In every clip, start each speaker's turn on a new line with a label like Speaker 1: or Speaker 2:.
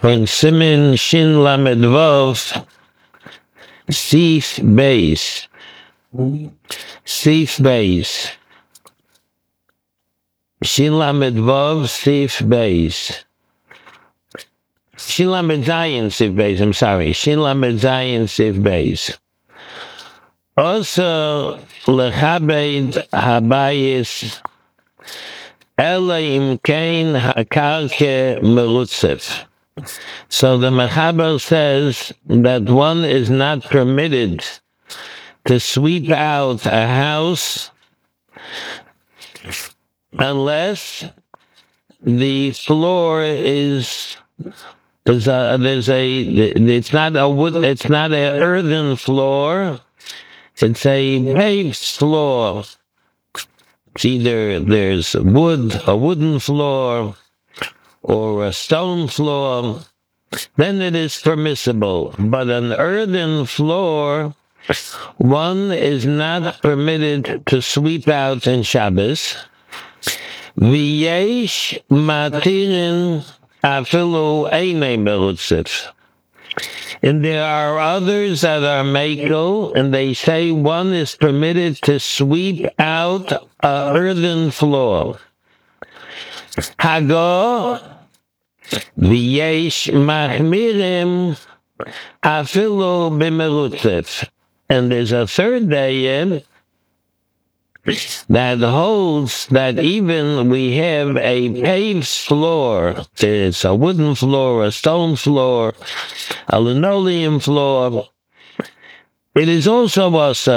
Speaker 1: von Simen Shin Lamed Vav Sif Beis. Sif Beis. Shin Lamed Vav Sif Beis. Shin Lamed Zayin Sif Beis, I'm sorry. Shin Lamed Zayin Sif Beis. Also, Lechabed Habayis Ela Im Kain Hakarke Merutzef. So the Mechaber says that one is not permitted to sweep out a house unless the floor is it's not a wood, it's not an earthen floor, it's a paved floor. It's either there's wood, a wooden floor, or a stone floor, then it is permissible. But an earthen floor, one is not permitted to sweep out in Shabbos. V'yesh matirin afilu einei merutzif. And there are others that are makel, and they say one is permitted to sweep out a earthen floor. Hago v'yesh machmirim afilu b'merutzif. And there's a third day that holds that even we have a paved floor, it's a wooden floor, a stone floor, a linoleum floor, it is also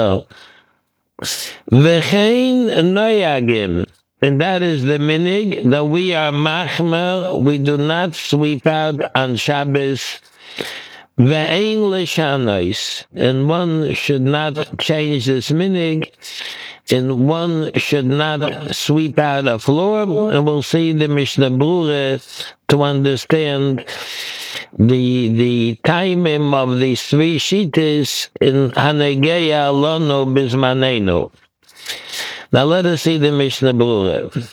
Speaker 1: v'chein noyagim, and that is the minig that we are machmer, we do not sweep out on Shabbos. Ve'ein l'shanos, and one should not change this minig, and one should not sweep out a floor. And we'll see the Mishnah Berurah to understand the timing of these three shittas in Hanegeya Lono Bizmanenu. Now let us see the Mishnah Berurah.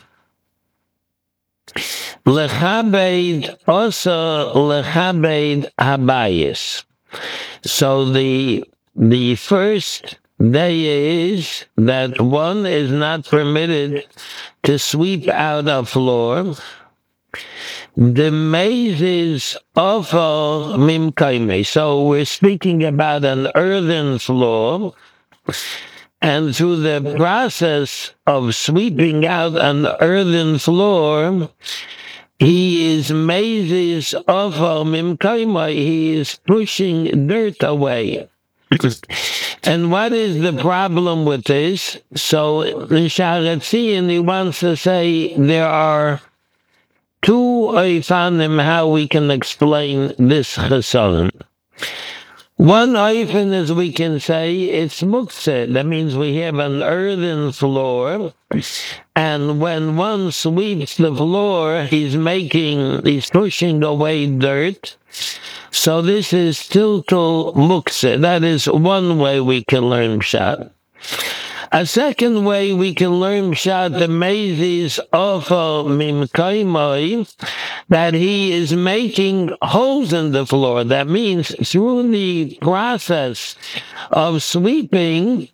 Speaker 1: Lechabed also lechabed habayis. So the first day is that one is not permitted to sweep out a floor. The maze is awful mimkaime. So we're speaking about an earthen floor, and through the process of sweeping out an earthen floor, he is mazes awful mimkaime. He is pushing dirt away. And what is the problem with this? So in Sharetzion, he wants to say there are two oifanim how we can explain this chesaron. One oifan is we can say it's muktzeh. That means we have an earthen floor, and when one sweeps the floor, he's pushing away dirt. So this is tiltul muktzeh. That is one way we can learn pshat. A second way we can learn pshat, the mazes awful mimkaimoi, that he is making holes in the floor. That means through the process of sweeping,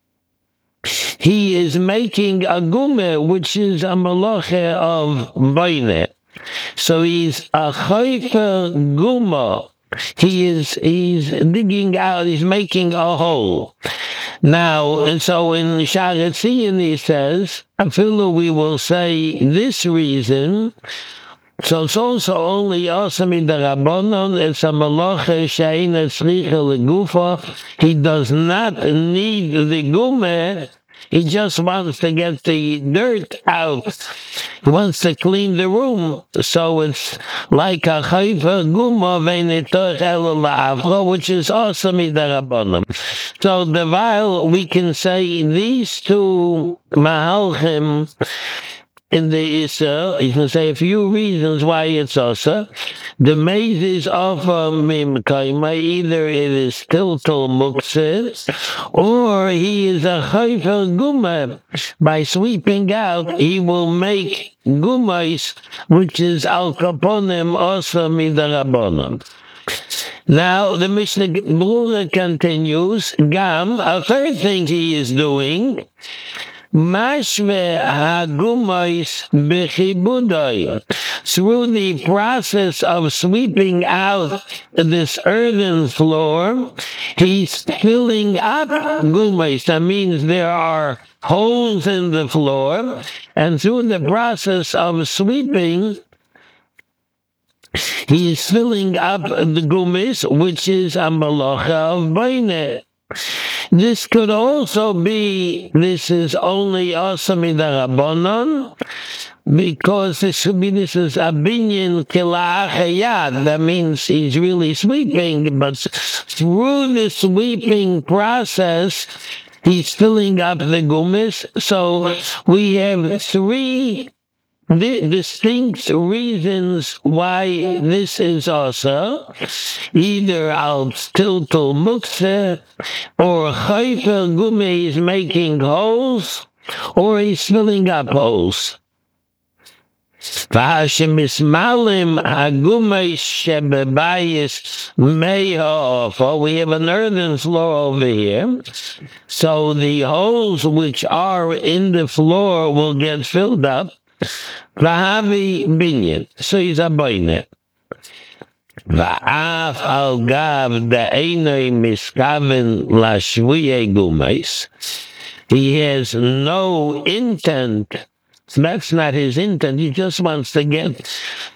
Speaker 1: he is making a gumeh, which is a malacha of boine. So he's a chayfer guma. He's digging out, he's making a hole. Now, and so in Sharetzion he says, Afilu we will say this reason, so it's also only Osami Darabonon, it's a Malacha Sheina Tzricha Legufa. He does not need the Gumeh, he just wants to get the dirt out. He wants to clean the room. So it's like a chayfa guma ve'nitoch elo la'avro, which is also midarabonim. So the while we can say these two mahalchim in the Issa. You can say a few reasons why it's also. The maze is offer mimkaima. Either it is tiltal muktzit, or he is a chayfer guma. By sweeping out, he will make gumais, which is al kaponim also midarabonim. Now, the Mishnah Berurah continues, Gam, a third thing he is doing, Mashve hagumais bechibudoi. Through the process of sweeping out this earthen floor, he's filling up gumais. That means there are holes in the floor, and through the process of sweeping, he is filling up the gumis, which is a malacha of baineh. This could also be, this is only asami darabonon, because this is a binyan kilachayad. That means he's really sweeping, but through the sweeping process, he's filling up the gumis. So we have three distinct reasons why this is also either al tiltul muktzeh, or chayfer gumei is making holes, or he's filling up holes. V'hashemismalim hagumei shebebayis me'ha'ofa. We have an earthen floor over here, so the holes which are in the floor will get filled up. V'havi binyan, so he's a boinet. V'af al gav da'enoi miskaven lashvuyei gumais. He has no intent. That's not his intent. He just wants to get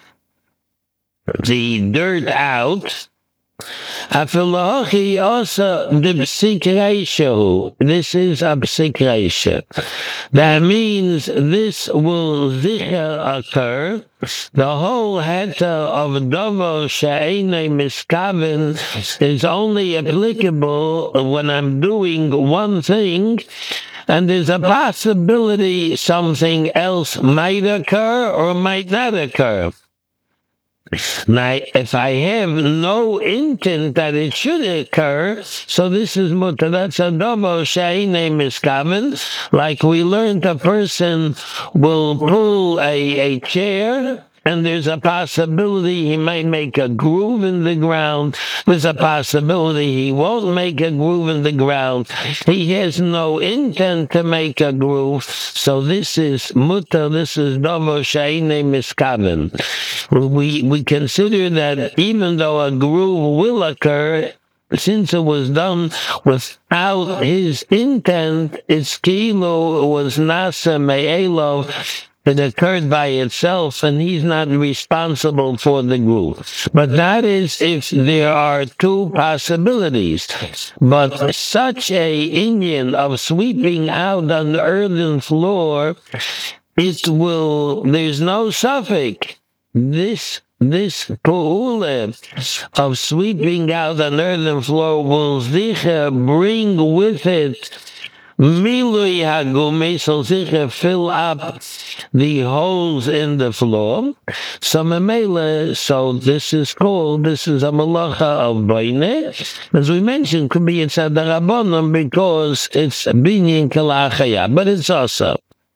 Speaker 1: the dirt out. Afilochi also the psik reisha. This is a psik reisha. That means this will zicher occur. The whole heta of dovo she'enei miskaven is only applicable when I'm doing one thing, and there's a possibility something else might occur or might not occur. Now, if I have no intent that it should occur, so this is mutter. That's a dovo she'enei miskaven. Like we learned, a person will pull a chair, and there's a possibility he might make a groove in the ground. There's a possibility he won't make a groove in the ground. He has no intent to make a groove. So this is mutter, this is dovo she'enei miskaven. We consider that even though a groove will occur, since it was done without his intent, it's kilo was nasa me'elov. It occurred by itself, and he's not responsible for the groove. But that is if there are two possibilities. But such a inyan of sweeping out an earthen floor, there's no suffix. This pu'ula of sweeping out an earthen floor will zicher bring with it milui hagumei, so zicher fill up the holes in the floor. So this is a malacha of baineh. As we mentioned, could be it's a darabonim because it's binyan kalachaya, but it's also.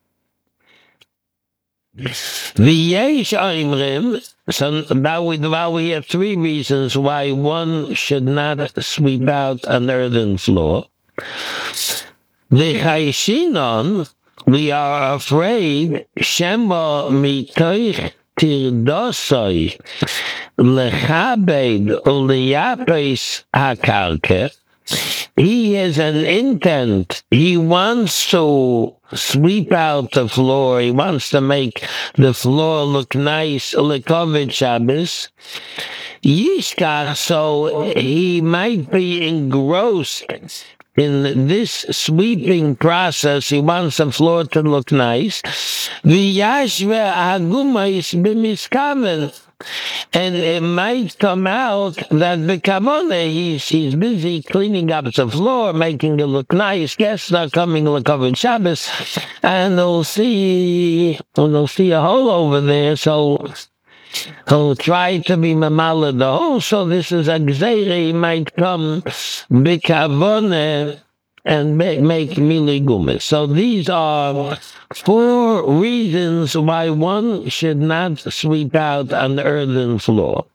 Speaker 1: V'yesh oimrim. So now we have three reasons why one should not sweep out an earthen floor. The chayshinon, we are afraid, shema mitoich tirdosoi lechabed uliyapes hakarke. He has an intent. He wants to sweep out the floor. He wants to make the floor look nice, lekovit Shabbos. Yishkach, so he might be engrossed in this sweeping process. He wants the floor to look nice. V'yashve hagumais b'miskaven. And it might come out that the Kavanah, he's busy cleaning up the floor, making it look nice. Guests are coming to cover Shabbos, and they'll see a hole over there, so he'll try to be mamala the hole. So this is a gzeira, he might come b'kavanah and make mili gumis. So these are 4 reasons why one should not sweep out an earthen floor.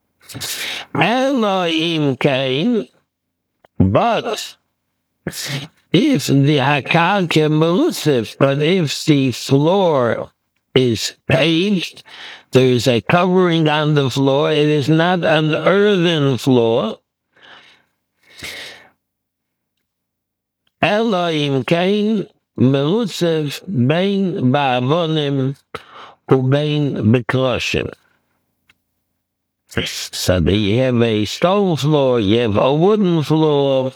Speaker 1: Elohim came, but if the hakarka melusif, but if the floor is paved, there is a covering on the floor, it is not an earthen floor. Elohim kain melutzef bein ba'avonim ubein bekroshim. So you have a stone floor, you have a wooden floor.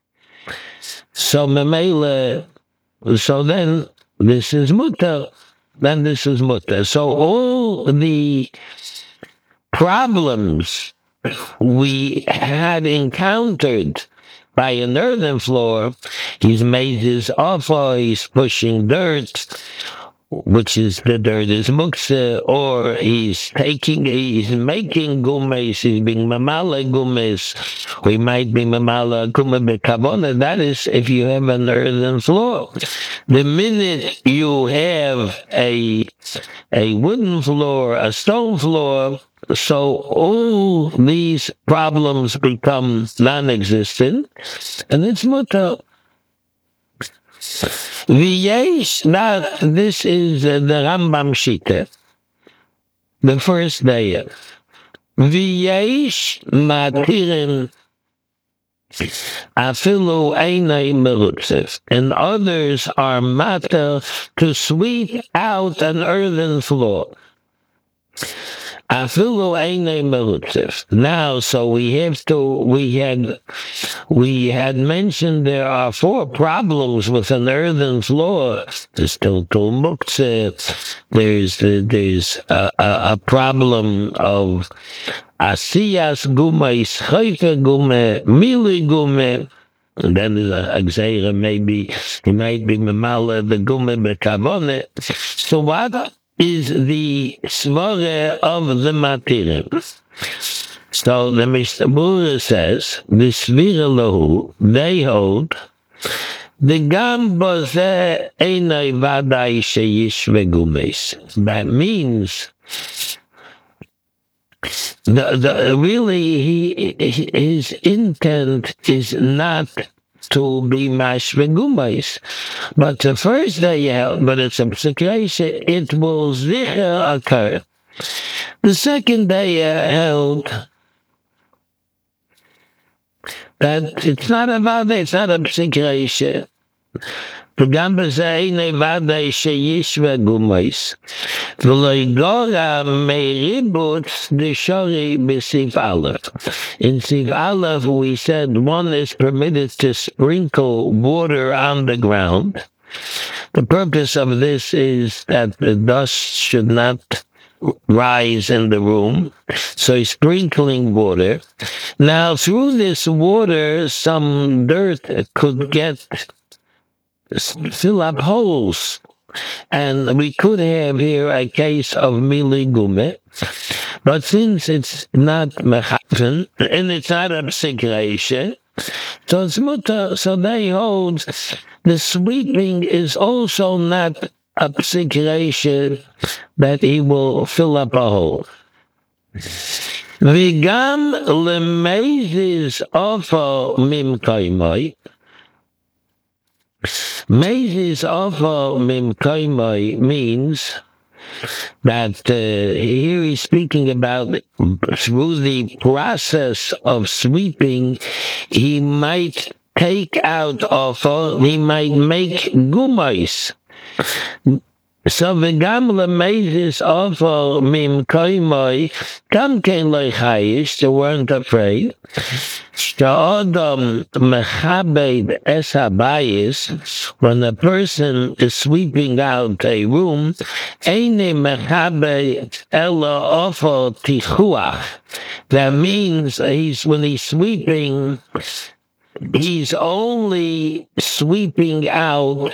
Speaker 1: So memela, so then this is mutter. Then this is mutter. So all the problems we had encountered by an earthen floor, he's made his offer, he's pushing dirt, which is the dirt is muksa, or he's making gumes, he's being mamala gumes, we might be mamala gume bekavona. That is if you have an earthen floor. The minute you have a wooden floor, a stone floor, so all these problems become non-existent, and it's mutter. V'yesh, now this is the Rambam Shita, the first day. V'yesh matirin afilu einay merutzef, and others are matter to sweep out an earthen floor. Afilu einay merutzef. Now, so we had mentioned there are 4 problems with an earthen floor. There's tiltul muktzeh. There's a problem of asiyas gume, scheife gume, mili gume. And then there's a gzeira, maybe he might be memala the gume bekavone. So what is the svara of the matirim? So the Mishnah Berurah says, the svira lahu, they hold, the gam bozeh einay vadai sheyishve gumes. That means, his intent is not to be mashvegumais. But the first day held, but it's a situation, it will zicher occur. The second day held that it's not about it, it's not a situation. וגם בזה אין ודאי שישווה גומייס. ולא יגורע מריבוץ דשורי בסעיף א'. In Sif Aleph, we said one is permitted to sprinkle water on the ground. The purpose of this is that the dust should not rise in the room. So he's sprinkling water. Now, through this water, some dirt could fill up holes. And we could have here a case of miligume. But since it's not mechafen, and it's not a psikreshe, so it's mutter, so they hold the sweeping is also not a psikreshe that he will fill up a hole. Vigam lemezis ofo mimkaimoi. Mezis ofo mimkaimoi means that here he's speaking about through the process of sweeping, he might take out ofo, he might make gumais. So v'gam lemezis ofo mimkaimoi, kam ken loichayish, they weren't afraid. Sha'odam mechabed es habayis, when a person is sweeping out a room, eine mechabed ela ofo tichuach. That means when he's sweeping, he's only sweeping out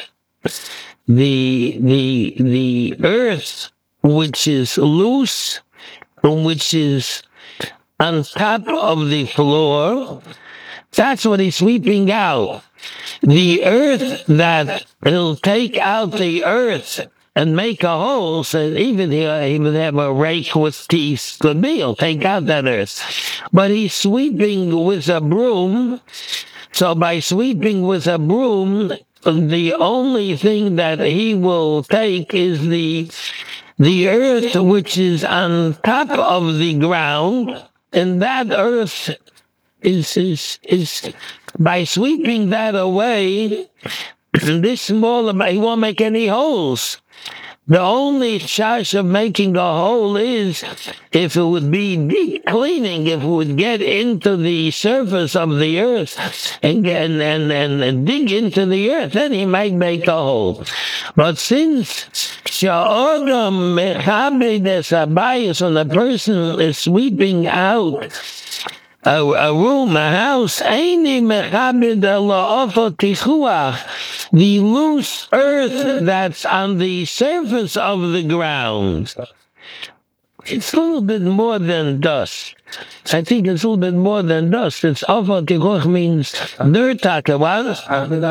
Speaker 1: the earth which is loose, which is on top of the floor. That's what he's sweeping out. The earth that he'll take out the earth and make a hole, so even he would have a rake with teeth, could be, he'll take out that earth. But he's sweeping with a broom. So by sweeping with a broom, the only thing that he will take is the earth which is on top of the ground, and that earth is by sweeping that away, this small amount, he won't make any holes. The only chance of making a hole is if it would be deep cleaning, if it would get into the surface of the earth and dig into the earth, then he might make a hole. But since Sha'odam mechabed es habayis, when a person is sweeping out a room, a house, eini mechabed ela ofo tichuach, the loose earth that's on the surface of the ground. It's a little bit more than dust. I think it's a little bit more than dust. It's ofo tichuach means dirt. What?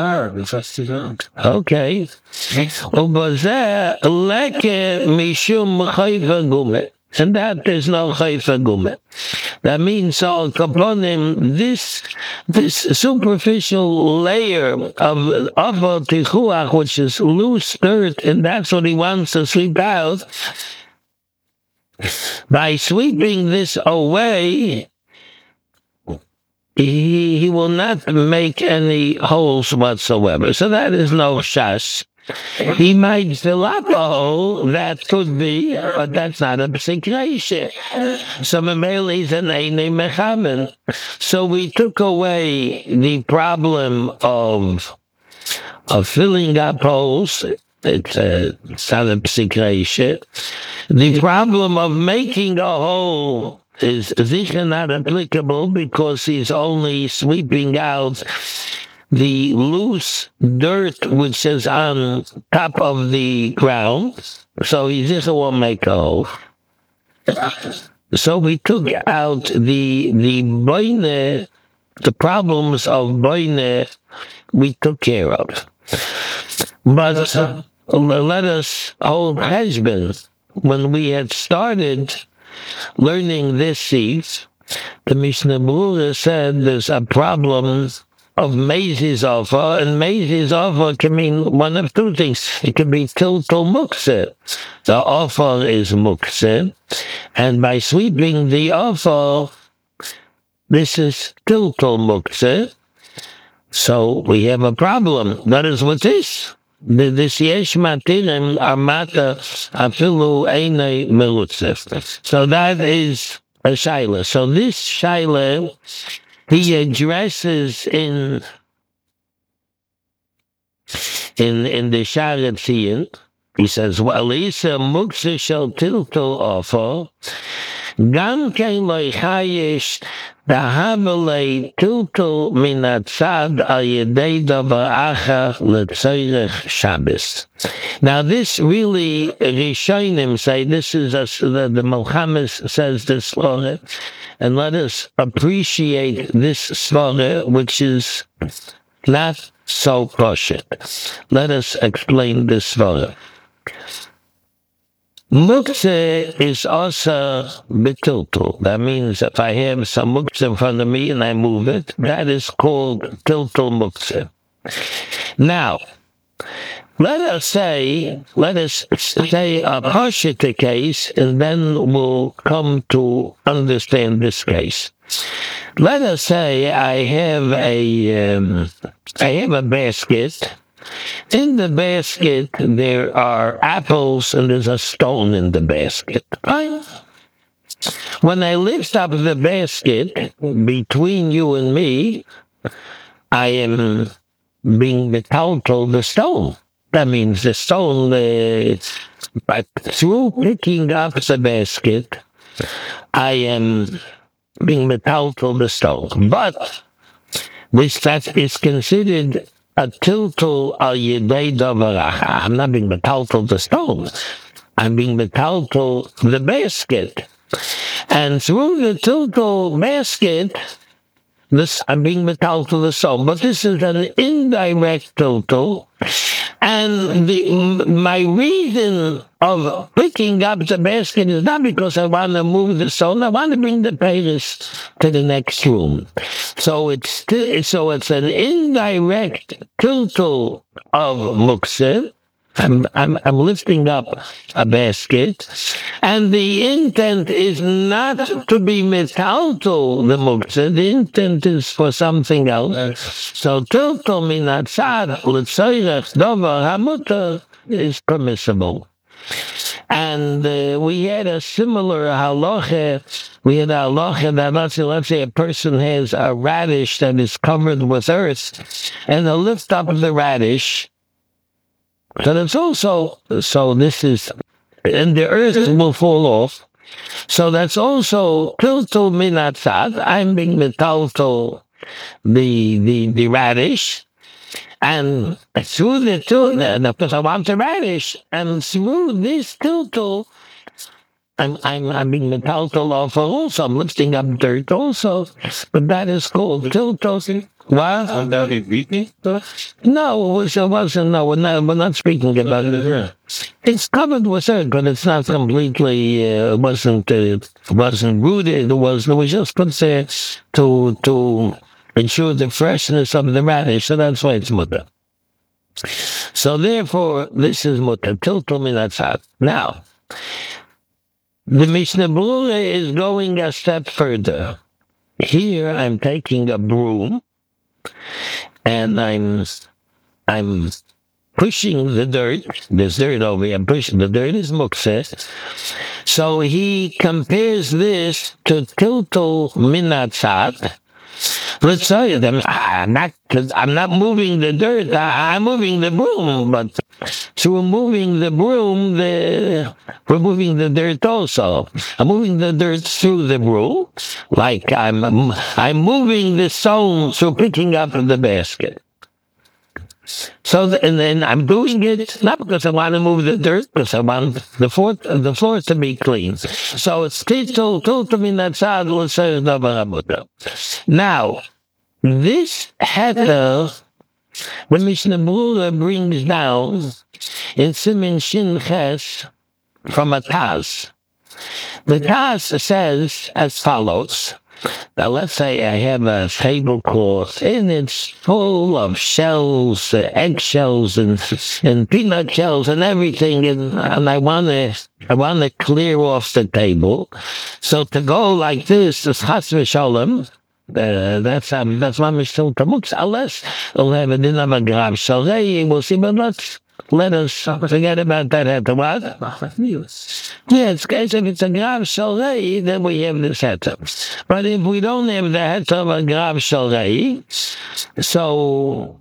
Speaker 1: Okay. Ubazeh leke mishum chayva gumet. And that is no chayfa gumet. That means so kaponim, this superficial layer of tichuach, which is loose dirt, and that's what he wants to sweep out. By sweeping this away, he will not make any holes whatsoever. So that is no shas. He might fill up a hole, that could be, but that's not a psikreshe. So Mameli is an eine mechamen. So we took away the problem of filling up holes. It's not a psikreshe. The problem of making a hole is sicher not applicable because he's only sweeping out the loose dirt which is on top of the ground, so he just won't make a hole. So we took out the boine, the problems of boine, we took care of. But let us hold husbands. When we had started learning this seeds, the Mishnah Berurah said there's a problem of Mezis offer, and Mezis offer can mean one of two things. It can be tiltul mukse. The offer is mukse, and by sweeping the offer, this is tiltul mukse. So we have a problem. That is what this. This yesh matirim armata afilu eine merutzef. So that is a shaila. So this shaila he addresses in the Sharet Tzion. He says, "Walisa mukse shel tiltul offer, gam kein lo chayesh dahavelei tiltul min hatzad al yedei davar acher letzorech Shabbos." Now, this really Rishonim say this is the Milchamis says this svara, and let us appreciate this svara, which is not so kosher. Let us explain this svara. Muktzeh is also betiltul. That means if I have some muktzeh in front of me and I move it, that is called tiltul muktzeh. Now, let us say a Pashita case, and then we'll come to understand this case. Let us say I have a basket. In the basket, there are apples, and there's a stone in the basket. Right? When I lift up the basket between you and me, I am being metaltal the stone. That means the stone, but through picking up the basket, I am being metaltal the stone. But that is considered a tiltal al yedei davarach. I'm not being metaltal the stone. I'm being metaltal the basket. And through the tiltal basket, I'm being metaltal the soul. But this is an indirect tiltal. And my reason of picking up the basket is not because I want to move the soul. I want to bring the Paris to the next room. So it's an indirect tiltal of muktzah. I'm lifting up a basket, and the intent is not to be metaltal the muktzah. The intent is for something else. So tiltal minatzad l'tzoyrech davar hamutar is permissible. And we had a similar halacha. We had a halacha that let's say a person has a radish that is covered with earth, and they'll lift up the radish. So that's also, this is, and the earth will fall off. So that's also tiltul minatzad. I'm being metaltal the radish. And through the tiltul, because I want the radish, and through this tiltul, I'm being metaltal also. I'm lifting up dirt also. But that is called tiltul. What? No, it wasn't. No, we're not speaking about it. It's covered with earth, but it's not completely. It wasn't rooted. It was just put there to ensure the freshness of the radish. So that's why it's mutter. So therefore, this is mutter. Tiltul minatzad. Now, the Mishnah Berurah is going a step further. Here, I'm taking a broom. And I'm pushing the dirt. There's dirt over here. I'm pushing the dirt. Is muktzah. So he compares this to tiltul minatzad. Let's say I'm not moving the dirt. I'm moving the broom. But through moving the broom, we're moving the dirt also. I'm moving the dirt through the broom, like I'm moving the stone through picking up the basket. So, and then I'm doing it not because I want to move the dirt, because I want the floor to be clean. So it's tiltul minatzad l'tzoyrech davar hamutar. Now, this heter, when Mishnah Berurah brings down in Siman Shin Ches from a Taz, the Taz says as follows. Now, let's say I have a tablecloth and it's full of shells, eggshells, and peanut shells, and everything, and I want to clear off the table. So to go like this is chas v'sholem. That's mamish still tamutz. Unless we'll have a din of a grav shalei, we'll see. But let us forget about that heter. What? Yes, guys, if it's a grav shalei, then we have this heter. But if we don't have the heter of a grav shalei, so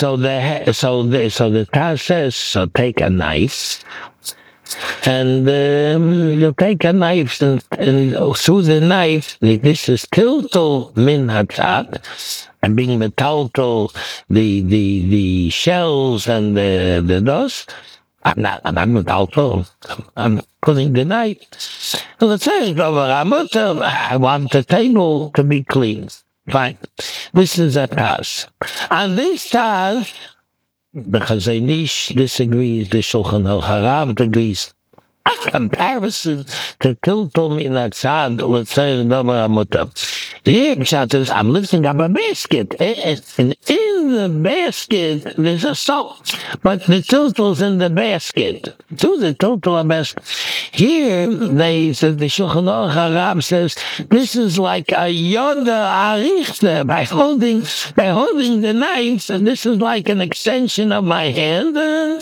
Speaker 1: the Taz says, so take a knife. And you take a knife, and through the knife, this is tiltul minatzad. I'm being metaltal the shells and the dust. I'm not metaltal. I'm putting the knife. So let's say I want the table to be clean. Fine. This is a Taz. And this Taz, the Chazon Ish disagrees, the Shulchan Harav agrees. A comparison to tiltul minatzad l'tzoyrech davar hamutar. The Pshat is, I'm lifting up a basket. It's an in the basket, there's a salt, but the tiltel's in the basket. To the tiltel basket. Here, the Shulchan Aruch Harab says, this is like a yoda arichte, by holding the knives, and this is like an extension of my hand.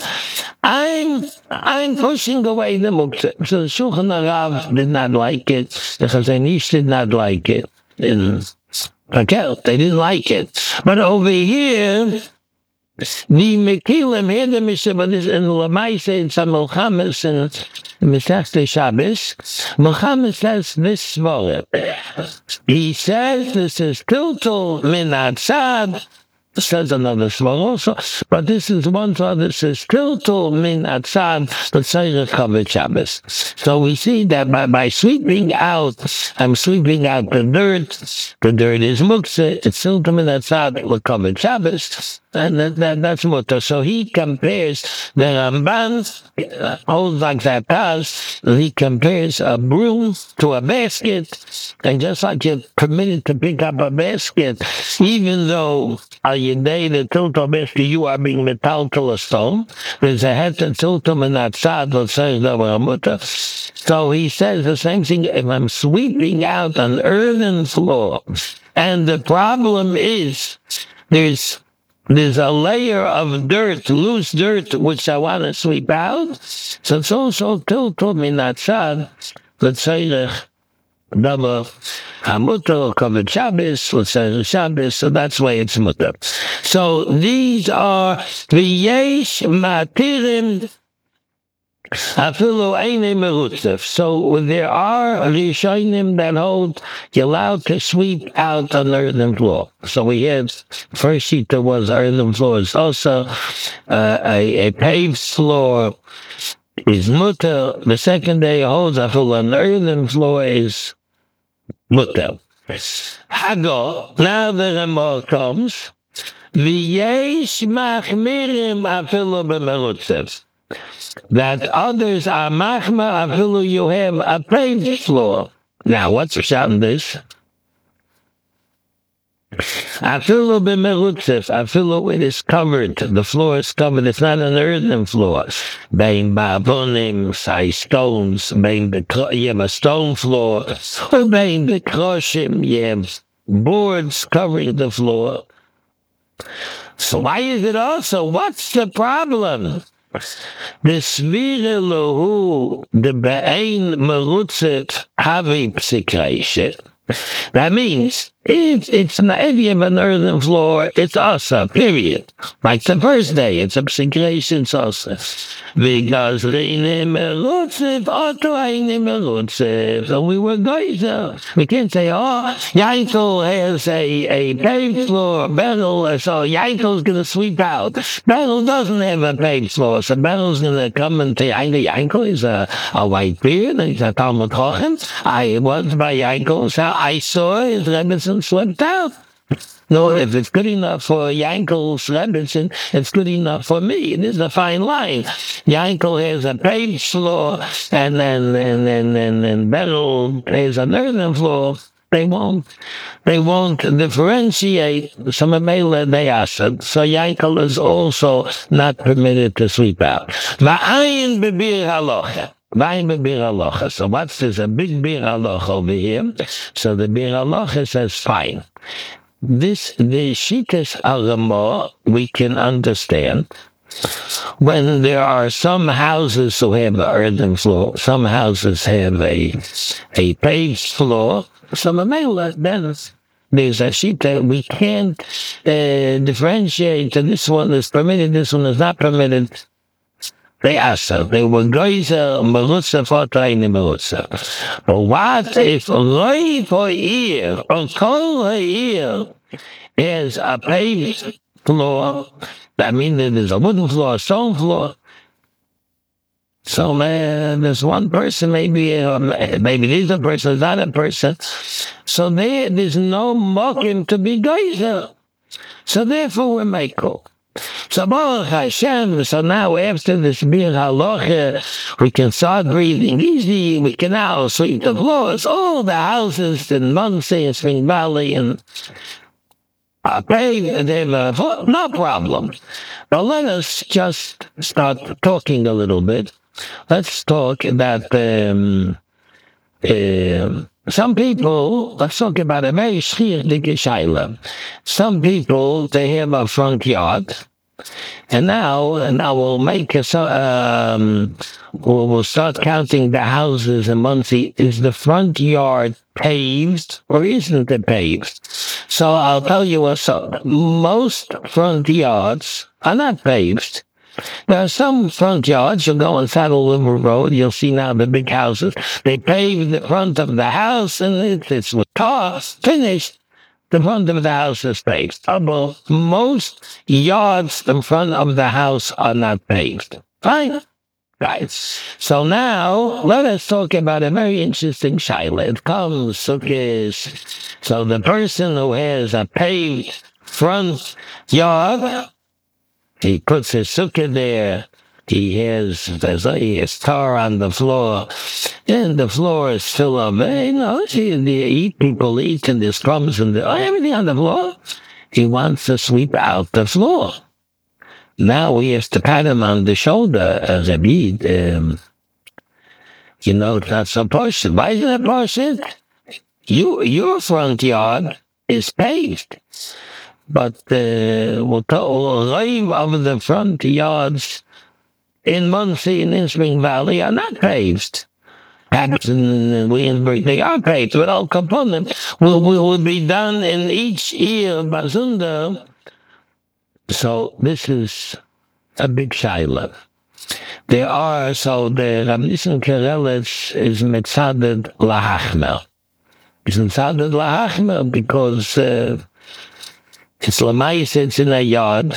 Speaker 1: I'm pushing away the muktzah. So the Shulchan Aruch did not like it. The Chazon Ish did not like it. In Pakel, they didn't like it. But over here, the Mekilim here, the Mishnah, but in Lamaise, in some Milchamis, and Mesechta Shabbos, Milchamis says this svara. He says this is tiltul min atzad. Says another svara also, but this is one svara that says tiltul min atzad l'tzarech kavod Shabbos. So we see that by sweeping out, I'm sweeping out the dirt. The dirt is muktzah. It's tiltul min atzad l'kavod Shabbos. And that's mutter. So he compares the Ramban holds like that pass. He compares a broom to a basket, and just like you're permitted to pick up a basket, even though al yedei the tiltul basket you are being metaltal a stone, there's a het and tiltul in that side. Let's say the mutter. So he says the same thing. If I'm sweeping out an earthen floor, and the problem is there's a layer of dirt, loose dirt, which I want to sweep out. So it's also tiltul min atzad l'tzarech davar hamutar kavod Shabbos l'tzarech Shabbos. So that's why it's mutar. So these are v'yesh matirim afilu einay merutzef. So there are Rishonim that hold you're allowed to sweep out an earthen floor. So we had first shita was earthen floors. Also, a paved floor is mutar. The second day holds afilu an earthen floor is mutar. Hago. Now the Ramah comes. V'yesh machmirim afilu b'merutzef. That others are machma afilu you have a paved floor. Now, what's the shot in this? Afilu b'merutzef, afilu it is covered, the floor is covered, it's not an earthen floor. Bein ba'avonim, say stones, you have a stone floor, or bein b'kroshim, you have boards covering the floor. So why is it also? What's the problem? The svira lohu the be'ein merutzet havi psikreishet. That means if you have an earthen floor, it's also, period. Like the first day, it's a psikreishet, it's also. Because reine merutzet, oto reine merutzet. So we were going to, we can't say, Yankel has a paved floor, Berel, so Yankel's going to sweep out. Berel doesn't have a paved floor, so Berel's going to come and say, Yankel is a white beard, and he's a Talmud Chochem. I was by Yankel's house, I saw his Rebbetzin swept out. No, if it's good enough for Yankel's Rebbetzin, it's good enough for me. It is a fine line. Yankel has a paved floor, and then Berel has an earthen floor. They won't differentiate. Some of they asked. So Yankel is also not permitted to sweep out. Va'ayin b'bir halacha. So what's this? A big bir halacha over here. So the bir halacha says fine. The shitas Ramah we can understand. When there are some houses who have an earthen floor, some houses have a paved floor. Some then there's a shita we can't differentiate. This one is permitted, this one is not permitted. They asked her. They were goyzer merutza fortreine merutza. But what if roi for ear or kol ear is a paved floor? That means that there's a wooden floor, a stone floor. So there's one person, maybe there's a person, there's not a person. So there's no mocking to be goyzer. So therefore we're makel. So Baruch Hashem, so now after this Bir Halacha, we can start breathing easy, we can now sweep the floors, all the houses in Monsey and Spring Valley and No problem. But let us just start talking a little bit. Let's talk that some people, let's talk about a very schwierige shaila. Some people, they have a front yard, and now we'll make we'll start counting the houses and monthly. Is the front yard paved or isn't it paved? So I'll tell you what's so. Most front yards are not paved. There are some front yards, you'll go on Saddle River Road, you'll see now the big houses. They pave the front of the house and it's with tar finished. The front of the house is paved. But most yards in front of the house are not paved. Fine. Right. So now let us talk about a very interesting shaila. It comes sukkahs. So the person who has a paved front yard, he puts his sukkah there. He has tar on the floor, and the floor is full of, people eat, and there's crumbs and everything on the floor. He wants to sweep out the floor. Now we have to pat him on the shoulder as a bead. It's not so partial. Why is it partial? Your front yard is paved. But the of the front yards in Muncie and in Spring Valley are not paved. Patterson and Williamsburg, they are paved, but all components will be done in each year, Bazunda. So this is a big shaila. The Rav Nissen Karelitz is Metzadet Lahachmer. It's Metzadet Lahachmer because it's Lamais, it's in a yard.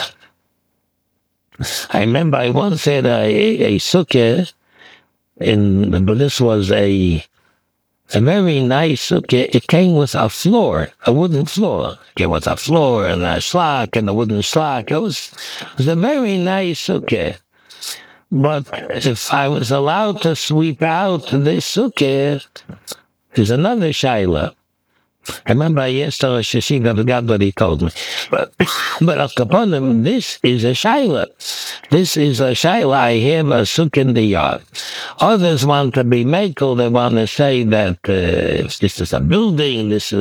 Speaker 1: I remember I once had a sukkah, but this was a very nice sukkah. It came with a floor, a wooden floor. It came with a floor and a slak and a wooden slak. It was a very nice sukkah. But if I was allowed to sweep out this sukkah, there's another shaila. I remember I asked Rosh Hashiva, I forgot what he told me. But Al Kaponim, this is a shaila. This is a shaila. I have a sukkah in the yard. Others want to be makel. They want to say that if this is a building, this.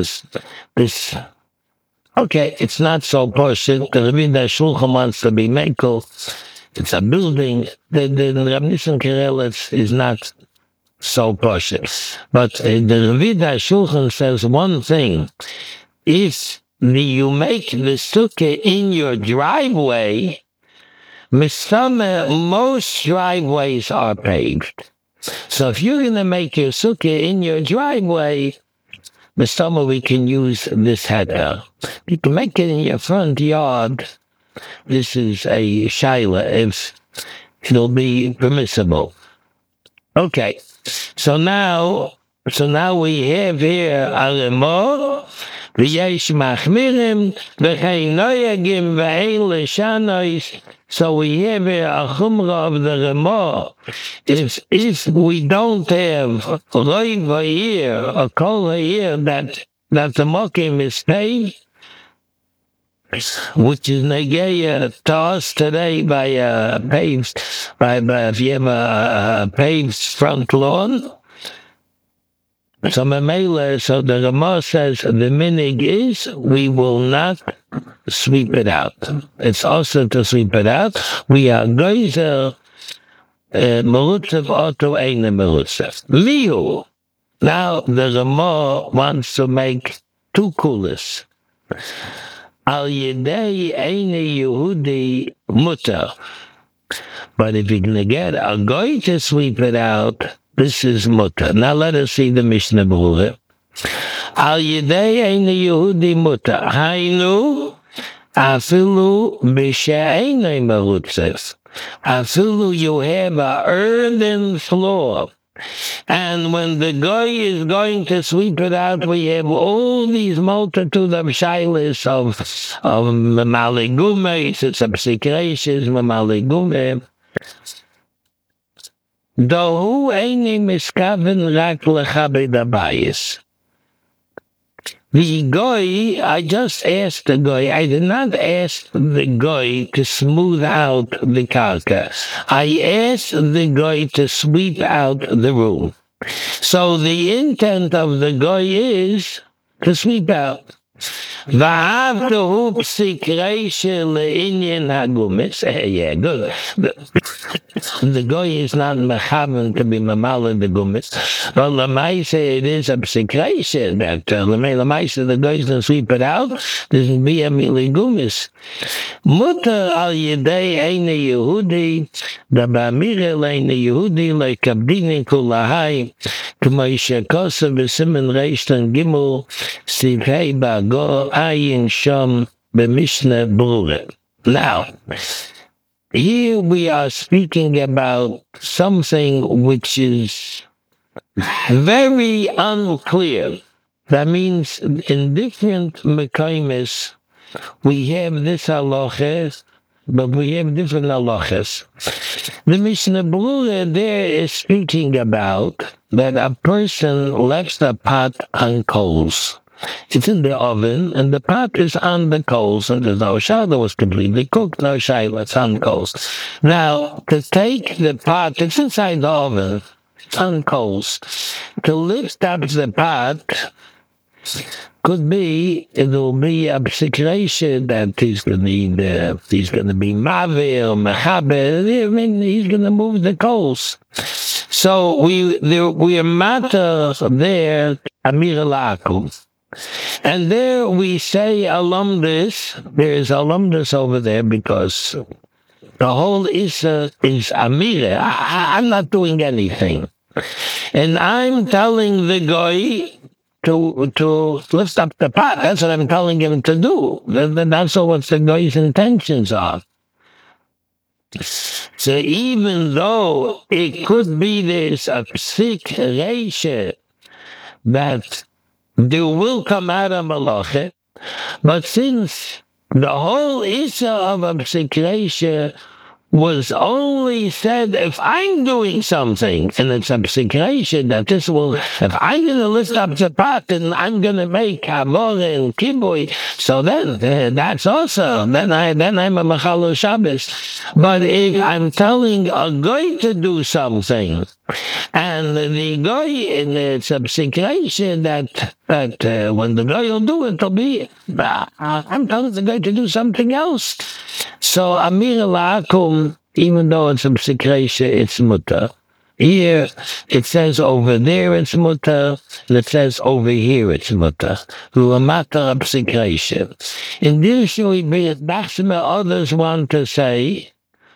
Speaker 1: Okay, it's not so portion. Because the Shulchan wants to be makel. It's a building. The Rav Nissen Karelitz is not so precious. But the Revida Shulchan says one thing. If you make the sukkah in your driveway, most driveways are paved. So if you're going to make your sukkah in your driveway, we can use this header. You can make it in your front yard. This is a shaila, if it'll be permissible. Okay. So now we have here Alemor, v'yesh machmirim, v'chein noyagim, v'ein l'shanois. So we have here a chumrah of the Remor. If we don't have roiv a year, or kol a year, that the mokim is paid, which is negeya to us today by paved, if you have a paved front lawn. So the Ramah says the minig is we will not sweep it out. It's also to sweep it out. We are goizer merutzev auto eine merutzev. Liu. Now the Ramah wants to make two kulas. Al Yedei Eine Yehudi Mutter. But if you're going to get a goy to sweep it out, this is mutter. Now let us see the Mishnah Berurah. Al Yedei Eine Yehudi Mutter. Hainu Afilu B'She'enei Merutzef. Afilu you have a earthen floor. And when the guy is going to sweep it out, we have all these multitude of shailas of mamaligume, it's a psikreshis, mamaligume. Dohu eini miskaven rak lechabed abayis. The goy, I just asked the goy. I did not ask the goy to smooth out the karka. I asked the goy to sweep out the room. So the intent of the goy is to sweep out. V'havtahu psikreisha le'inyan hagumis. Yeah, good. The goy is not mechavan to be mamala the gumis, but lemaisa it is a psikreisha that lemaisa the goy is going to sweep it out. This will be a mili gumis. Mutter al yedei eine Yehudi, da ba'amire leine Yehudi le'kabdini kulahai, k'moishe kosa v'simen reishtan gimel sivhei ba'go ayin shom b'mishne brure. Now, here we are speaking about something which is very unclear. That means in different mekaymes, we have this halachas, but we have different halachas. The Mishnah Berurah there is speaking about that a person left a pot on coals. It's in the oven, and the pot is on the coals, and there's no shayla, it was completely cooked, no shayla, it's on coals. Now, to take the pot, it's inside the oven, it's on coals. To lift up the pot, could be, it will be a situation that he's going to need, he's going to be mavir, mechaber, I mean, he's going to move the coals. So we are matter there, Amir Lakum. And there we say alumnus, there is alumnus over there because the whole is Amir. I'm not doing anything. And I'm telling the guy to lift up the pot. That's what I'm telling him to do. That's what the guy's intentions are. So even though it could be there's a psik reisha that there will come out of malacha, but since the whole issa of a psik reisha was only said if I'm doing something, and it's a psikration that this will, if I'm going to lift up the pot and I'm going to make havora and kibui, so then that's also, then I'm a machalo Shabbos. But if I'm telling a guy to do something, and the guy, and it's a psikration that when the guy will do it, it'll be, I'm telling the guy to do something else. So Amir La'akum, even though it's a psikresha, it's mutter. Here, it says over there it's mutter, and it says over here it's mutter. Who are matter of psikresha. In this, we bring it back to others want to say,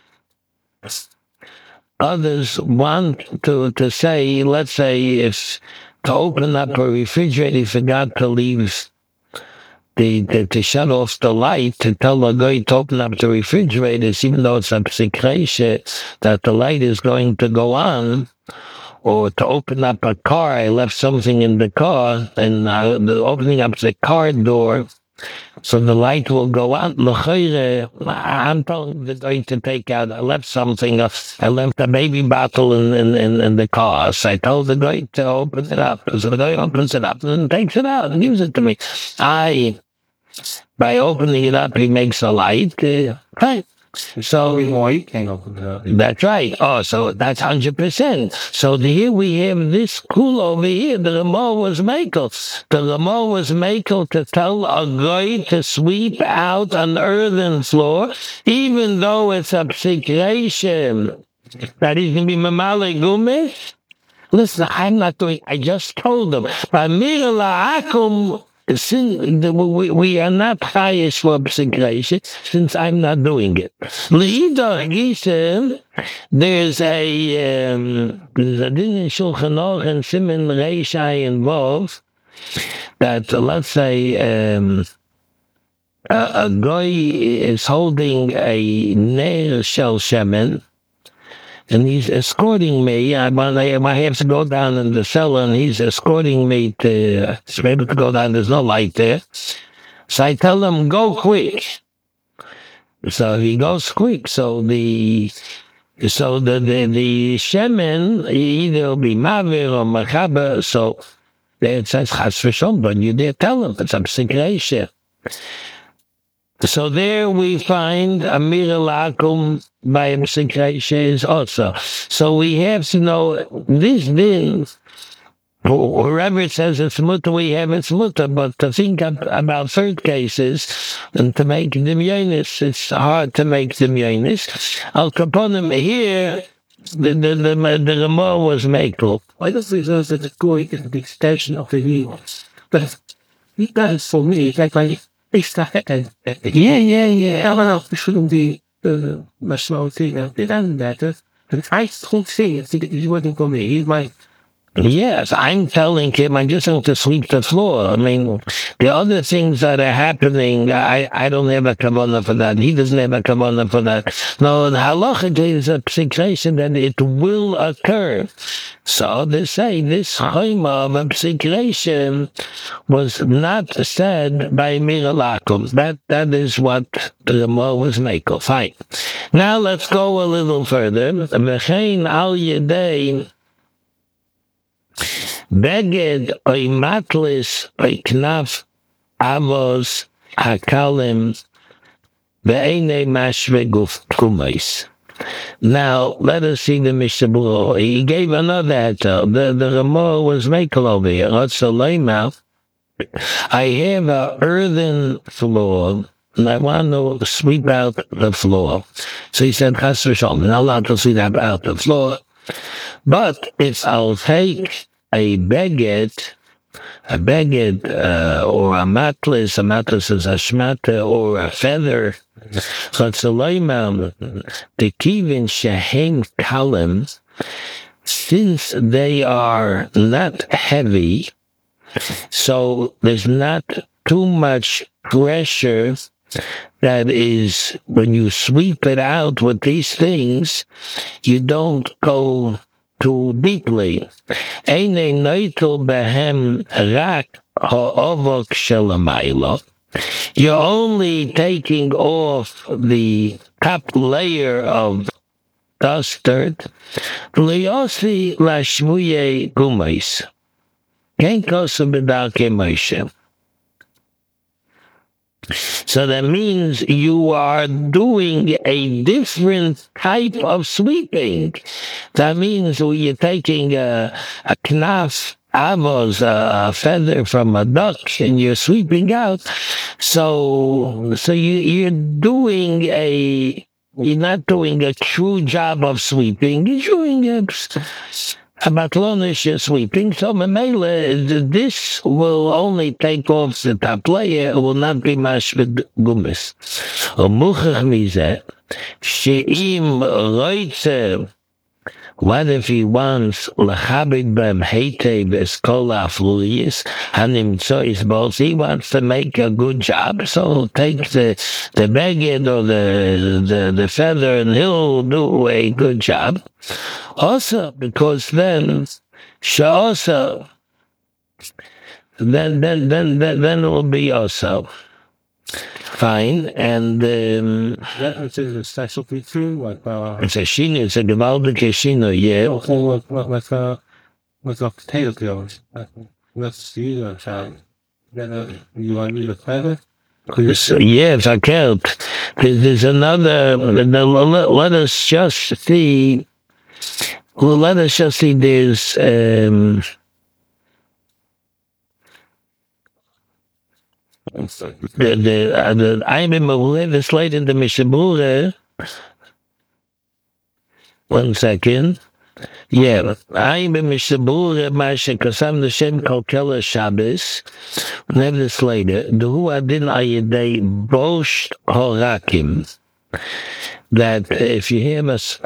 Speaker 1: others want to say, let's say, if to open up a refrigerator, you forgot to leave to shut off the light, to tell a guy to open up the refrigerators, even though it's a psikresha, that the light is going to go on, or to open up a car, I left something in the car, and opening up the car door, so the light will go on. I'm telling the guy to take out, I left something, I left a baby bottle in the car, so I told the guy to open it up. So the guy opens it up and takes it out and gives it to me. By opening it up, he makes a light. Right. So
Speaker 2: you can't open it up.
Speaker 1: That's right. Oh, so that's 100%. So here we have this cool over here. The Ramah was Michael. The Ramah was Michael to tell a guy to sweep out an earthen floor, even though it's a psikration that he's going to be mamale gumish. Listen, I'm not doing. I just told him. Amir La'akum. We are not chayish for psikration since I'm not doing it. L'idach Gisem, there's a din in Shulchan Aruch and Siman Reishai involved that let's say a guy is holding a Neir Shel Shemen, and he's escorting me. I have to go down in the cellar, and he's escorting me to be able to go down. There's no light there. So I tell him, go quick. So he goes quick. So the shemen, either will be mavir or machaber. So There it says chas v'shom, but you dare tell him it's a psik. So there we find a miracle by a psik is also. So we have to know this din. Whoever it says it's mutter, we have it's mutter, but to think about third cases and to make dimyonis, it's hard to make dimyonis. Al Kaponim here, the Ramah was makel.
Speaker 2: Why does it say that the going is the extension of the wheels? But he does for me, it's like my
Speaker 1: Yeah.
Speaker 2: I don't know, it shouldn't be my small thing. It doesn't matter. But I don't see it. He's working for me. He's my.
Speaker 1: Yes, I'm telling him I just want to sweep the floor. I mean, the other things that are happening, I don't have a kavanah for that. He doesn't have a kavanah for that. No, the halacha is a psikration that it will occur. So they say this chayma of a psikration was not said by Miralakum. That is what the Ramah was making. Fine. Now let's go a little further. V'chein al yedei Beged oy matlis oy knaf avos hakalim ve'ene mashve guf kumais. Now, let us see the Mishnah Berurah. He gave another heter. The Ramah was makel over here. I have an earthen floor, and I want to sweep out the floor. So he said, Chas v'shalom, I'm not allowed to sweep out the floor. But if I'll take a beged or a matlis is a shmata or a feather, the kivin shehem kalim, since they are not heavy, so there's not too much pressure. That is, when you sweep it out with these things, you don't go too deeply. Eine noitel behem rak ha'ovok shelamaylo. You're only taking off the top layer of dust dirt. Liyosi lashmuye gumais. Ken kosu b'darkei Moshe. So that means you are doing a different type of sweeping. That means you're taking a knaf, avos, a feather from a duck, and you're sweeping out. So you're doing you're not doing a true job of sweeping. You're doing a batlonish sweeping. So Mamela, this will only take off the top layer. It will not be mashed with gummis. Umuchach mizeh, she'im roitze. What if he wants lechabed bem heitei b'eskola afluyis hanimtzois bos? He wants to make a good job, so take the beged or the feather, and he'll do a good job. Also, because then it will be also fine, and
Speaker 2: That is a special feature,
Speaker 1: it's a shino, it's a gewaltige shino, yeah.
Speaker 2: With a potato peels. Let's see that. You want me to feather?
Speaker 1: So, yes, I can't. There's another. Let us just see. Well, let us just see. There's I'm in this late in the Mishnah Berurah. 1 second. Yeah, I'm in Mishnah Berurah, Masha Kasam the Shem Kalkela Shabbos. We have this later. The Hu Adin Ayedei Bosh Horakim. That if you have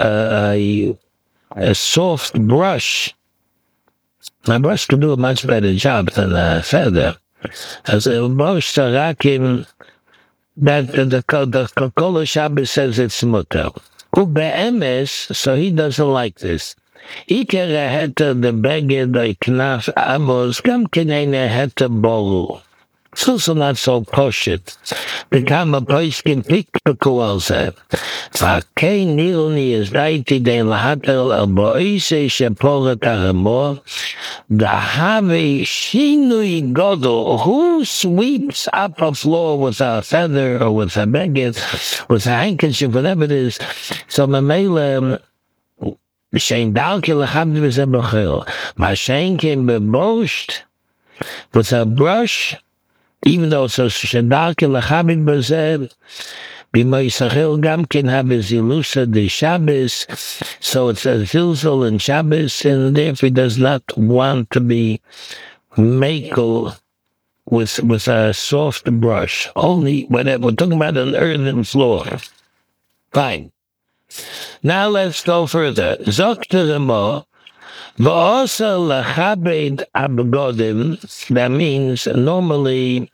Speaker 1: a soft brush, my brush can do a much better job than a feather. As a Bosh Horakim, that the Kalkela Shabbos says it's mutter. Ube'emes, so he doesn't like this. Ikere heta the beged oy knaf amos gam kenene heta boru. It's also not so poshut. The kama poiskin pikpaku also. Vakei nilni is daiti den lahatel el boise shepolet aramor. The have shinui godel. Who sweeps up a floor with a feather or with a beggar, with a handkerchief, whatever it is. So Mamela Shein Dalke Lachabdi Bezebachel. Mashen came beboshed with a brush, even though so Shadalke Lachabdi Bezeb. B'moisachel gam can have his ilusa de Shabbos, so it's a zilzal in Shabbos, and therefore he does not want to be makel with a soft brush. Only when we're talking about an earthen floor. Fine. Now let's go further. Zokter Remo, v'osa lachabed abgodim. That means normally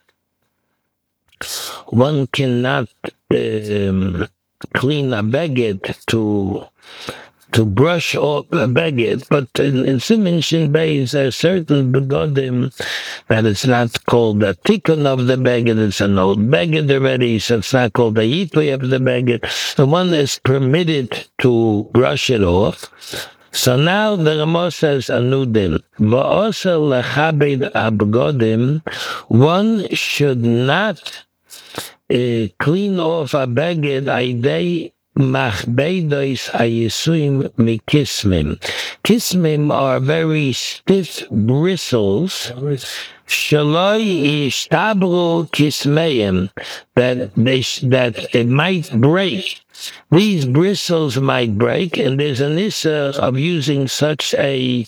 Speaker 1: one cannot clean a baguette to brush off a baguette, but in Siman Shin Beis there are certain begodim that it's not called a tikkun of the baguette, it's an old baguette already, so it's not called a yitui of the baguette. The one is permitted to brush it off. So now the Rama says a new din. Va'osa lechabed abgodim, one should not clean off a baguette aidei machbeidos ayisuim mikismim. Kismim are very stiff bristles. Shaloi ishtabru kismeim, that it might break. These bristles might break, and there's an issa of using such a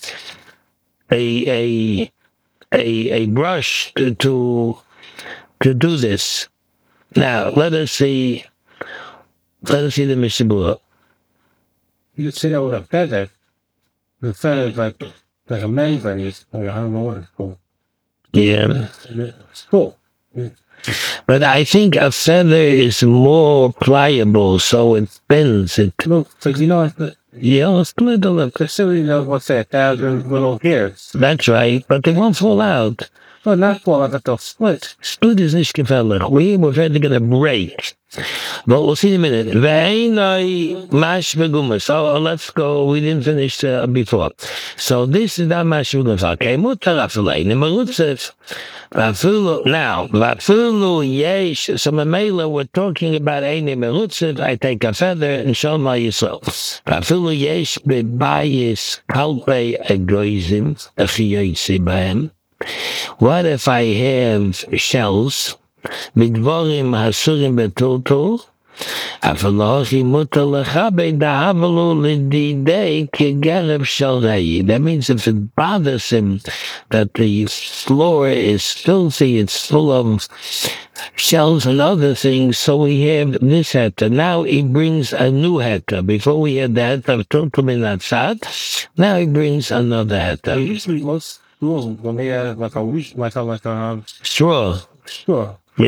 Speaker 1: brush to do this. Now let us see the Mishabura.
Speaker 2: You could say that with a feather. The feather is like a man feather. Like, I don't know what it's called.
Speaker 1: Yeah.
Speaker 2: It's cool. Yeah.
Speaker 1: But I think a feather is more pliable, so it bends. It.
Speaker 2: Look, like, you know,
Speaker 1: Yeah, it's little.
Speaker 2: facility knows what's that, 1,000 little hairs.
Speaker 1: That's right, but they won't fall out.
Speaker 2: Well, not fall out, but they'll split.
Speaker 1: Split is nicht gefährlich. We're afraid they're going to break. But we'll see in a minute. Ve'enoi mash v'gumas. So let's go. We didn't finish before. So this is not mash v'gumas. Okay, mutar afilei. Nemerutzef. Now, v'afulu yesh. So Mamela, we're talking about a nemerutzef. I take a feather and show my Yisrael. V'afulu yesh bebayis kalpei egoizim. Achiyoytzi bahem. What if I have shells? Midvorim hasurim betultul. Afalochi mutar lechabed dahavelu lididei kegerev shalrei. That means if it bothers him that the floor is filthy, it's full of shells and other things, so we have this heta. Now he brings a new heta. Before we had the heta of tultul min atzad, now he brings another heta.
Speaker 2: Usually most schools, when they have like a
Speaker 1: Straw.
Speaker 2: straw.
Speaker 1: Yeah,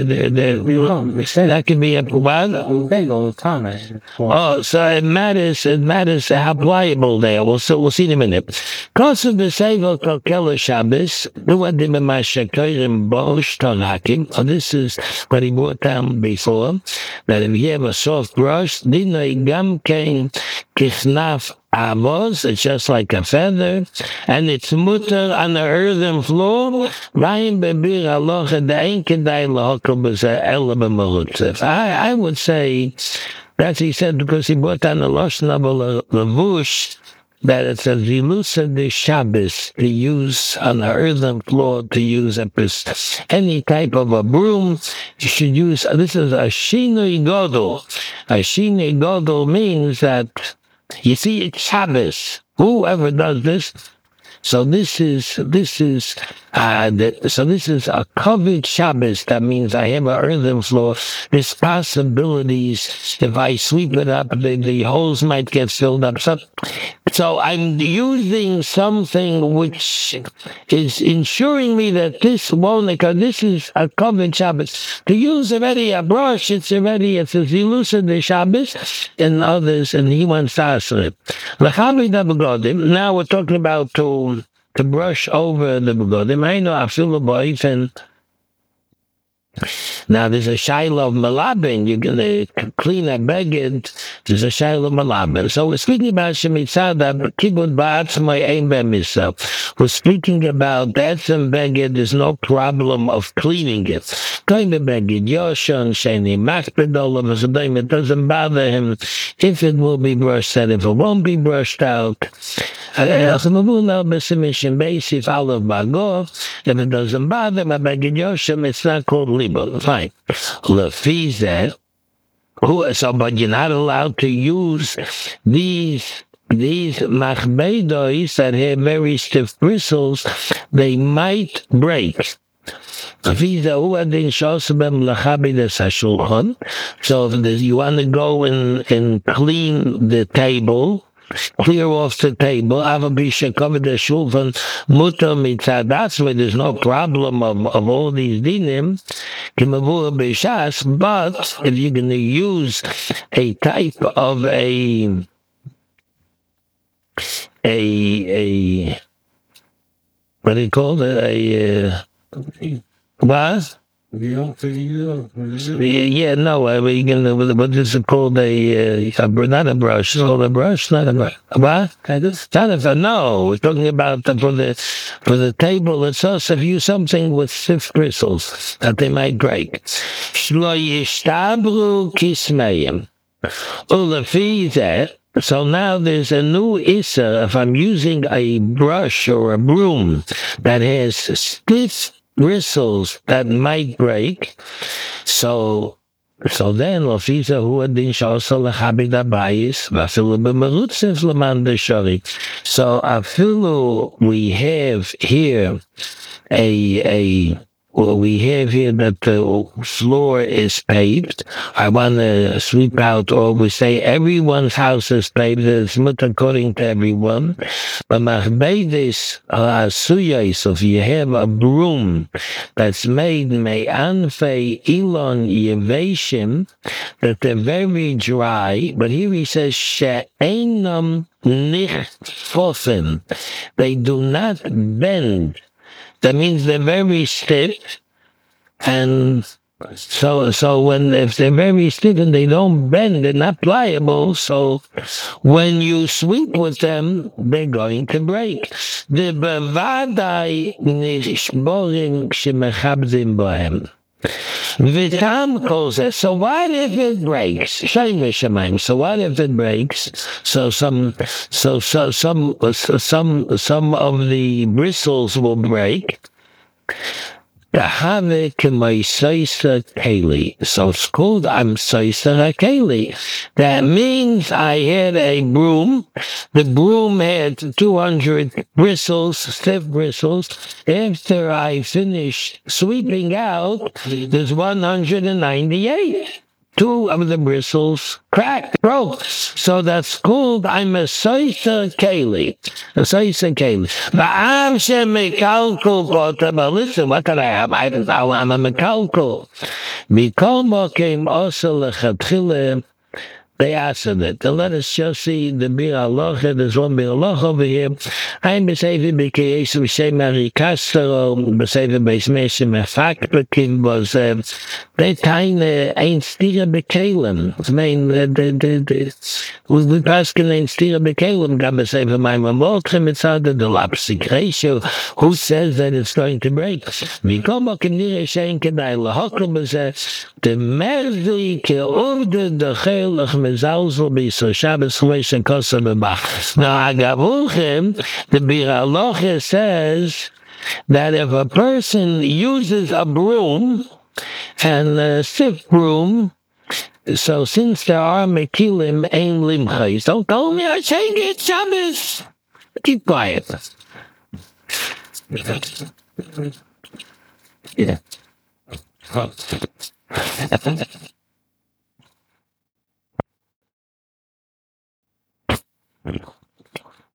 Speaker 1: that can be a what?
Speaker 2: Bang all the time.
Speaker 1: Oh, so it matters how pliable they are. We'll see in a minute. Kosev b'seivel kokela Shabbos, nuadim b'mashakoyim bosh tonakim. Oh, this is what he brought down before, that if you have a soft brush, dinoi gam kein kisnaf Amos, it's just like a feather, and it's mutter on the earthen floor. I would say that he said because he brought down the Lashon of Levush, that it's a zilusa de Shabbos to use on the earthen floor, to use any type of a broom. You should use, this is a shinui godol. A shinui godol means that, you see, it's Shabbos. Whoever does this, so this is a covered Shabbos. That means I have an earthen floor. There's possibilities. If I sweep it up, the holes might get filled up. So I'm using something which is ensuring me that this won't occur. This is a covered Shabbos. To use already a brush, it's a zilusa de Shabbos and others, and he wants to ask it. Now we're talking about to brush over the begodim. I know I feel the boyfriend Now there's a shaila of malabin. You're gonna clean a beged. There's a shaila of malabin. So we're speaking about shemitzada kibud ba'atzmai ein b'misa. We're speaking about that and beged. There's no problem of cleaning it. Going to beged yoshon sheni makbedolam azadim. It doesn't bother him if it will be brushed out. If it won't be brushed out. If it doesn't bother him, it's not called libel. Fine. Lefize, so but you're not allowed to use these machbedois that have very stiff bristles. They might break. So if you want to go and clean the table, clear off the table. That's why there's no problem of all these dinim. But if you're going to use a type of a what do you call it? What? Yeah, no, we're gonna, what is it called? Not a brush. It's called a brush, not a brush. What? No, we're talking about for the table itself. If you use something with stiff bristles that they might break. Shlo yishtabru kismeim. So now there's a new issa. If I'm using a brush or a broom that has stiff bristles that might break, so then Lafisa who adin shasa lechabed abayis vafilu b'merutzef leman deshari. So afilu we have here we have here that the floor is paved. I want to sweep out, or we say everyone's house is paved. It's not according to everyone. But machbeidis asuyais, so if you have a broom that's made me'anfei ilon yeveshim, that they're very dry. But here he says she'enam nichtfofen. They do not bend. That means they're very stiff, and so if they're very stiff and they don't bend, they're not pliable. So when you sweep with them, they're going to break. The bevadai nishborim shemechabdim bohem. Vitam calls it. So what if it breaks? So what if it breaks? So some of the bristles will break. So it's called I'm Soisa Keli. That means I had a broom. The broom had 200 bristles, stiff bristles. After I finished sweeping out, there's 198. Two of the bristles cracked, broke. So that's called I'm a Soisa Keli. A Soisa Keli. But listen, what can I have? I'm a Mekalkul. Mikol Mokim also lechatchile. They answered it. And let us just see the Bir Allah. There's one Bir Allah over here. I'm Besevi B'Keyesu Shemari Kastero. Besevi Beismeshe Mefak Bekim was they taine ein Stira Bekalem. I mean, we paskin ein Stira Bekalem. Gam Besevi Maimon Molchem. It's under the lapsic ratio. Who says that it's going to break? Mikoma Kinire Shein Kedai Lahokum Bezeh. The Merzi Ke Urde the Chel Mezalzel be so Shabbos Chumash and Kosa B'Bach. Now Agavulchem, the Bir Aloche says that if a person uses a broom and a stiff broom, so since there are Mekilim Ein Limchais, don't tell me I change it Shabbos. Keep quiet. Yeah.